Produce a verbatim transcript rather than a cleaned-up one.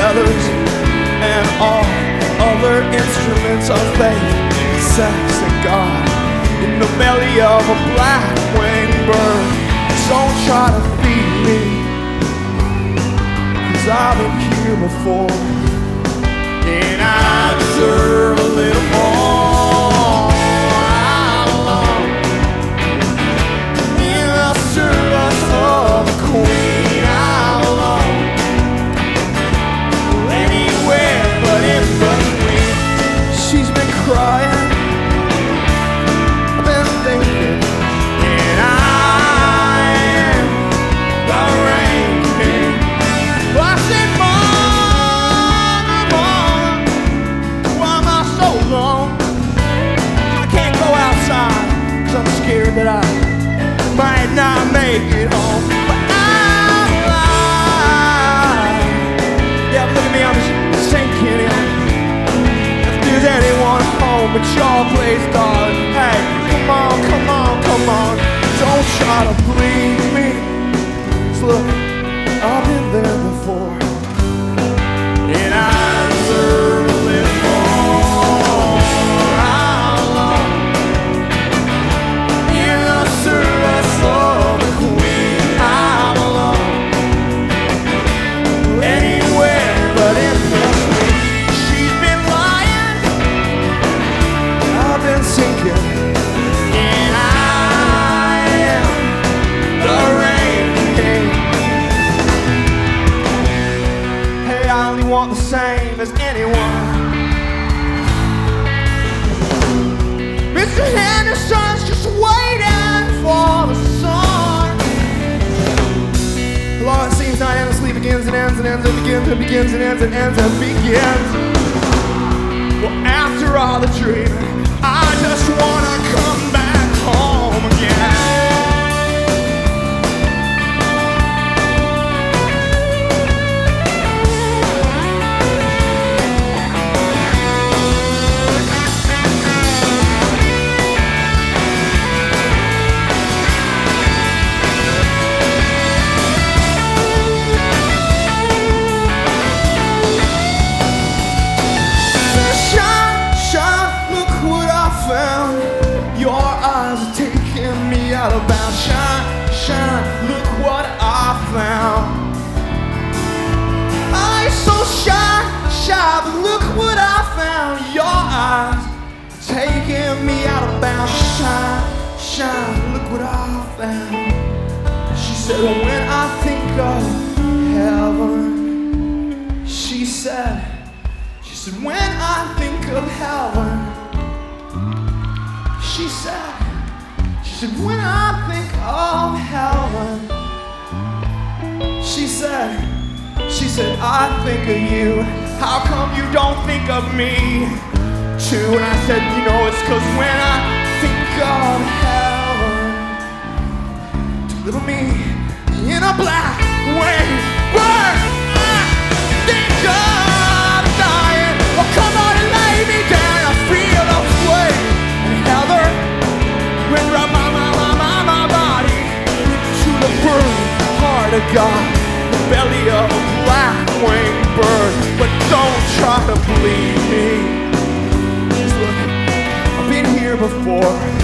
feathers and all other instruments of faith, sex and God, in the belly of a black-winged bird. Don't try to feed me, 'cause I've been here before, and I deserve a little more. How long in the service of the Queen? How long? Anywhere but in between. She's been crying, I've been thinking, and I am the rain king. I said, Mom, Mom, why am I so long? I can't go outside 'cause I'm scared that I might not make it home. But I'm alive. Yeah, look at me, I'm just sinking in. If there's anyone home at your place, darling, hey, come on, come on, come on. Don't try to please me. 'Cause look, I've been there before, and I deserve a little more. How long in the service of the Queen? How long? Anywhere but in between. She's been lying, I've been sinking, and I am the rain king. Hey, I only want the same as anyone. Mister Henderson's just waiting for the sun. Well, it seems not endlessly begins and ends and ends and begins and begins and ends and ends and begins. Well, after all the dreaming, I just wanna come back home again. Shine, shine, look what I found. Your eyes are taking me out of bounds. Shine, shine, look what I found. I so shy, shy, but look what I found. Your eyes are taking me out of bounds. Shine, shine, look what I found. She said, when I think of heaven, she said, she said, when I think of heaven, she said, she said, when I think of heaven, she said, she said, I think of you. How come you don't think of me too? And I said, you know, it's 'cause when I think of heaven, little me in a black winged bird, I think of dying. Oh, come on and lay me down. I feel the sway and Heather when rub my, my, my, my, my body to the burning heart of God, the belly of a black-winged bird. But don't try to bleed me. 'Cause look, I've been here before.